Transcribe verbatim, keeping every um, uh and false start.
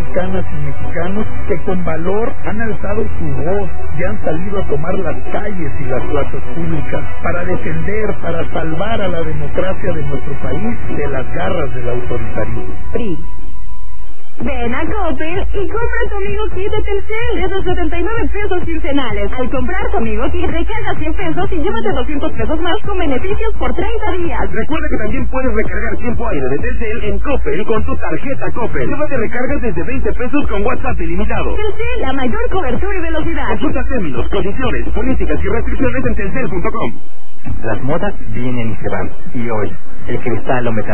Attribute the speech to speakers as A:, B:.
A: mexicanas y mexicanos que con valor han alzado su voz y han salido a tomar las calles y las plazas públicas para defender, para salvar a la democracia de nuestro país de las garras del autoritarismo.
B: P R I. Ven a Coppel y compra tu Amigo Kit de Telcel desde setenta y nueve pesos quincenales. Al comprar tu Amigo Kit, recarga cien pesos y llévate doscientos pesos más con beneficios por treinta días.
C: Recuerda que también puedes recargar tiempo aire de Telcel en Coppel con tu tarjeta Coppel. Llévate recargas desde veinte pesos con WhatsApp ilimitado.
B: Telcel, la mayor cobertura y velocidad.
C: Consulta términos, condiciones, políticas y restricciones en telcel punto com.
D: Las modas vienen y se van, y hoy el cristal lo metal